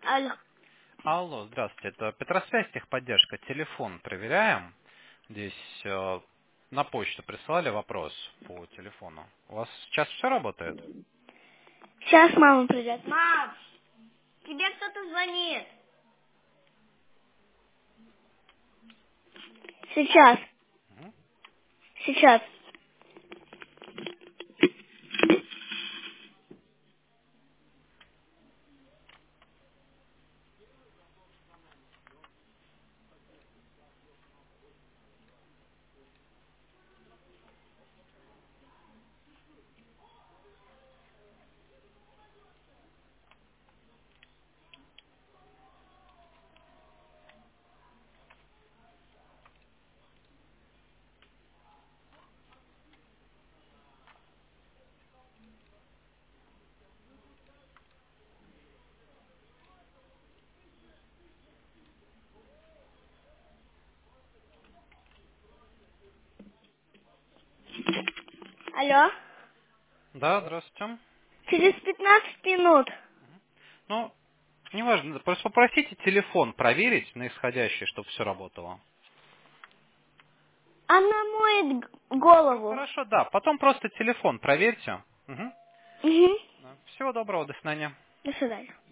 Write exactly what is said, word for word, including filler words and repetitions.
Алло. Алло, здравствуйте. Это Петросвязь, техподдержка. Телефон проверяем. Здесь э, на почту прислали вопрос по телефону. У вас сейчас все работает? Сейчас мама придет. Мам, тебе кто-то звонит. Сейчас. Мгм. Сейчас. Алло. Да, здравствуйте. Через пятнадцать минут. Ну, неважно, просто попросите телефон проверить на исходящий, чтобы все работало. Она моет г- Ну, голову. хорошо, да. Потом просто телефон проверьте. Мгм. Угу. Да. Всего доброго, до свидания. До свидания.